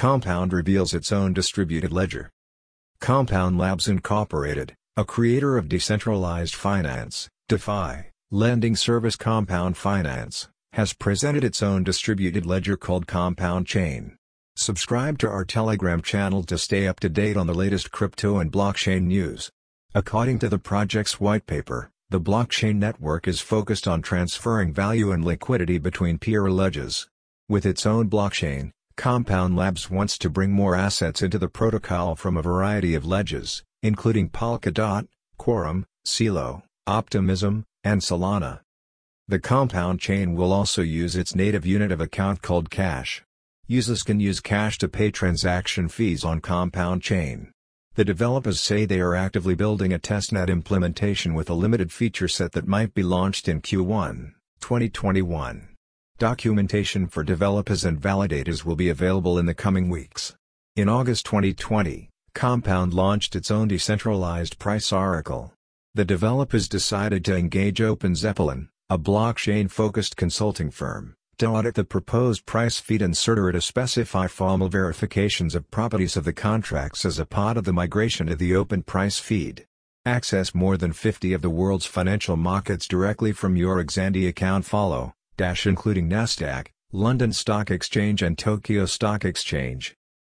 Compound reveals its own distributed ledger. Compound Labs Incorporated, a creator of decentralized finance, DeFi, lending service Compound Finance, has presented its own distributed ledger called Compound Chain. Subscribe to our Telegram channel to stay up to date on the latest crypto and blockchain news. According to the project's white paper, the blockchain network is focused on transferring value and liquidity between peer ledgers. With its own blockchain, Compound Labs wants to bring more assets into the protocol from a variety of ledgers, including Polkadot, Quorum, Celo, Optimism, and Solana. The Compound chain will also use its native unit of account called Cash. Users can use Cash to pay transaction fees on Compound chain. The developers say they are actively building a testnet implementation with a limited feature set that might be launched in Q1, 2021. Documentation for developers and validators will be available in the coming weeks. In August 2020, Compound launched its own decentralized price oracle. The developers decided to engage OpenZeppelin, a blockchain-focused consulting firm, to audit the proposed price feed and certify to specify formal verifications of properties of the contracts as a part of the migration to the open price feed. Access more than 50 of the world's financial markets directly from your Xandi account including Nasdaq, London Stock Exchange and Tokyo Stock Exchange.